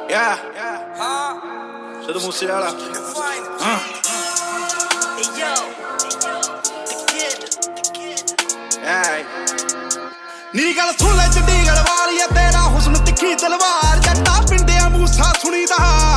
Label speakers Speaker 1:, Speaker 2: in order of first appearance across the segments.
Speaker 1: ਸਿੱਧੂ ਮੂਸੇ ਵਾਲਾ ਨੀ ਗੱਲ ਸੁਣ ਲੈ ਚੰਡੀਗੜ੍ਹ ਵਾਲੀਆ ਤੇਰਾ ਹੁਸਨ ਤਿੱਖੀ ਤਲਵਾਰ ਜੱਟਾ ਪਿੰਡਿਆ ਮੂਸਾ ਸੁਣੀਦਾ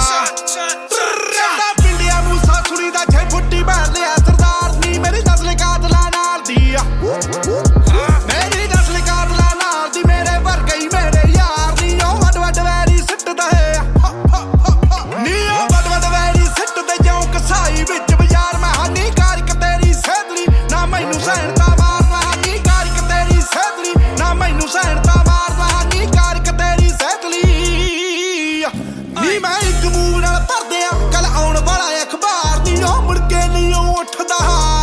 Speaker 1: ਜੱਟਾ ਪਿੰਡਿਆ ਮੂਸਾ ਸੁਣੀਦਾ ਛੇ ਫੁੱਟੀ ਮਾਰ ਲਿਆ ਸਰਦਾਰ ਨੀ ਮੇਰੀ ਨਸਲ ਕਾਤਲਾਂ ਨਾਲ ਦੀ ਆ ਮੇਰੀ ਨਸਲ ਕਾਤਲਾਂ ਨਾਲ ਦੀ ਮੇਰੇ ਵਰਗਾ ਹੀ ਮੇਰੇ ਯਾਰ ਨੀ ਉਹ ਵੱਡ ਵੱਡ ਵੈਰੀ ਸਿੱਟਦਾ ਹੈ ਨੀ ਉਹ ਵੱਡ ਵੱਡ ਵੈਰੀ ਸਿੱਟਦੇ ਜਿਉਂ ਕਸਾਈ ਵਿੱਚ ਬਾਜ਼ਾਰ ਮੈਂ ਹਾਨੀ ਕਾਰਿਕ ਤੇਰੀ ਸੈਦਲੀ ਨਾ ਮੈਨੂੰ ਸਹਿਣਤਾ ਮਾਰਨਾ ਹਾਨੀ ਕਾਰਿਕ ਤੇਰੀ ਸੈਦਲੀ ਨਾ ਮੈਨੂੰ ਸਹਿਣਤਾ ਮਾਰਨਾ ਹਾਨੀ ਕਾਰਿਕ ਤੇਰੀ ਸੈਦਲੀ ਨੀ ਮੈਂ ਇੱਕ ਮੂੰਹ ਨਾਲ ਭਰਦੇ ਆ ਕੱਲ ਆਉਣ ਵਾਲਾ ਅਖਬਾਰ ਨੀ ਉਹ ਮੁੜ ਕੇ ਨਹੀਂ ਉੱਠਦਾ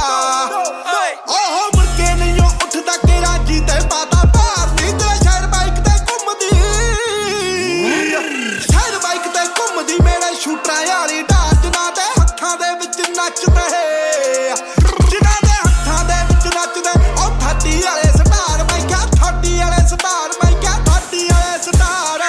Speaker 1: ਉਹ ਮੁੜ ਕੇ ਨਹੀਂ ਉੱਠਦਾ ਕਿ ਰਾਜੀ ਤੇ ਪਾਤਾ ਭਾਰ ਨੀ ਤੇਰਾ ਸ਼ਹਿਰ ਬਾਈਕ ਤੇ ਘੁੰਮਦੀ ਸ਼ਹਿਰ ਬਾਈਕ ਤੇ ਘੁੰਮਦੀ ਮੇਰੇ ਸ਼ੂਟਰਾਂ ਵਾਲੀ ਢਾਲ ਜਿਨ੍ਹਾਂ ਦੇ ਹੱਥਾਂ ਦੇ ਵਿੱਚ ਨੱਚਦੇ ਜਿਨ੍ਹਾਂ ਦੇ ਹੱਥਾਂ ਦੇ ਵਿੱਚ ਨੱਚਦੇ ਉਹ ਥਾਟੀ ਵਾਲੇ ਸਟਾਰ ਮੈਂ ਕਿਹਾ ਥਾਟੀ ਵਾਲੇ ਸਟਾਰ ਮੈਂ ਕਿਹਾ ਥਾਟੀ ਵਾਲੇ ਸਟਾਰ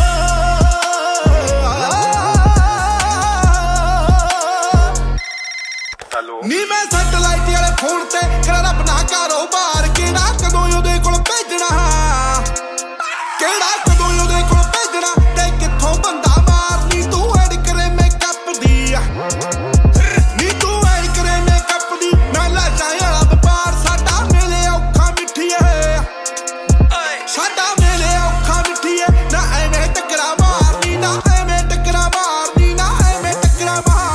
Speaker 1: ਨੀ ਮੈਂ ਸੈਟਲਾਈਟ ਵਾਲੇ ਫੋਨ ਤੇ ਕਰਾਂ ਆਪਣਾ ਕਾਰੋਬਾਰ ਕਿਹੜਾ ਕਦੋਂ ਉਹਦੇ ਕੋਲ ਭੇਜਣਾ ਕਿਹੜਾ ਕਦੋਂ ਉਹਦੇ ਕੋਲ ਭੇਜਣਾ ਤੇ ਕਿੱਥੋਂ ਬੰਦਾ ਮਾਰਨੀ ਤੂੰ ਐਡ ਕਰੇ ਮੇਕਅਪ ਦੀ ਨੀ ਤੂੰ ਐਡ ਕਰੇ ਮੇਕਅਪ ਦੀ ਮੈਂ ਲਾਸ਼ਾਂ ਵਾਲਾ ਵਪਾਰ ਸਾਡਾ ਮੇਲੇ ਔਖਾ ਮਿੱਠੀਏ ਸਾਡਾ ਮੇਲੇ ਔਖਾ ਮਿੱਠੀਏ ਨਾ ਐਵੇਂ ਟੱਕਰਾ ਮਾਰਨੀ ਨਾ ਐਵੇਂ ਟੱਕਰਾ ਮਾਰਨੀ ਨਾ ਐਵੇਂ ਟੱਕਰਾ ਮਾਰ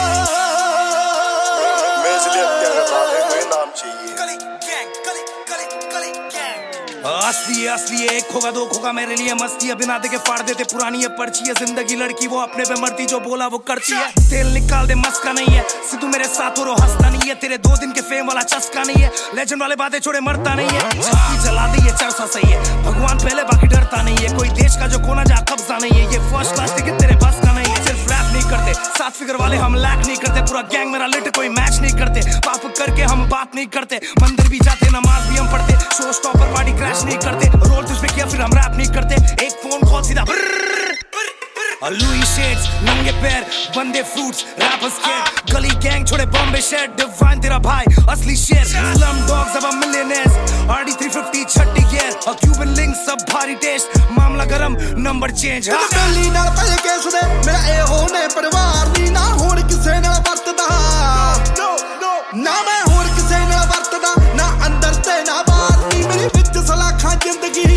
Speaker 2: असली है एक होगा दो होगा मेरे लिए मस्ती है बिना देखे फाड़ देते पुरानी है पर्ची है जिंदगी लड़की वो अपने पे मरती जो बोला वो करती है तेल निकाल दे मस्का नहीं है सिद्धू मेरे साथ और हंसता नहीं है तेरे 2 दिन के फेम वाला चस्का नहीं है लेजेंड वाले बातें छोड़े मरता नहीं है छक्की जला दी है चरसा सही है भगवान पहले बाकी डरता नहीं है कोई देश का जो कोना जहाँ कब्जा नहीं है ये फर्स्ट क्लास टिकट तेरे बस का नहीं है सिर्फ रैप नहीं करते 7 फिगर वाले हम लैक नहीं करते पूरा गैंग मेरा लिट कोई मैच नहीं करते पाप करके हम बात नहीं करते मंदिर भी जाते नमाज भी हम पढ़ते शो स्टॉपर पार्टी क्रैश नहीं करते रोल तुझ पे किया फिर हम रैप नहीं करते एक फोन कॉल सीधा लुई शेड्स नंगे पैर बंदे fruits rapper scare Gully gang छोड़े बॉम्बे शहर डिवाइन तेरा भाई असली शेर स्लम डॉग्स अब मिलियनेयर्स आरडी 350 छट्टी गियर और क्यूबन लिंक सब भारी टेस्ट मामला गरम नंबर चेंज
Speaker 1: बेली नाल पै केस दे मेरा ए होने परिवार नी ना होण किसे नाल वरतदा ना मैं होण किसे नाल वरतदा ना अंदर ते ना बाहर नी मेरी विच सलाखा जिंदगी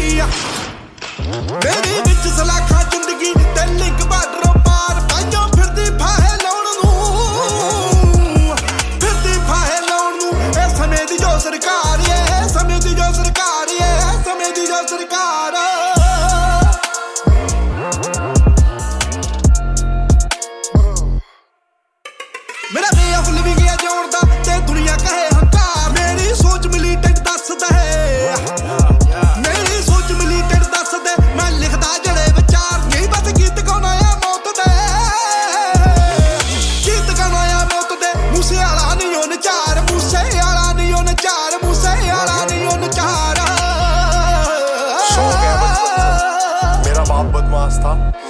Speaker 1: मेरी विच सलाखा जिंदगी ते लिंक बार्डर पार पाइयो फिरदी फाहे लाउण नूं फिरदी फाहे लाउण नूं ए समय दी जो सरकार ए समय दी जो सरकार ए समय दी जो सरकार मेरा वे ऑफ लिविंग है जोड़दा ते दुनिया कहे हंकार मेरी सोच मिलीटेंट दसदा है मेरी सोच मिलीटेंट दसदा मैं लिखदा जड़े विचार नहीं बस गीत गाना आ मौत दे गीत गाना आ मौत दे मूसे वाला नहीं ओ नचार मूसे वाला नहीं ओ नचार मूसे वाला नहीं ओ नचार
Speaker 3: मेरा बाप बदमाश था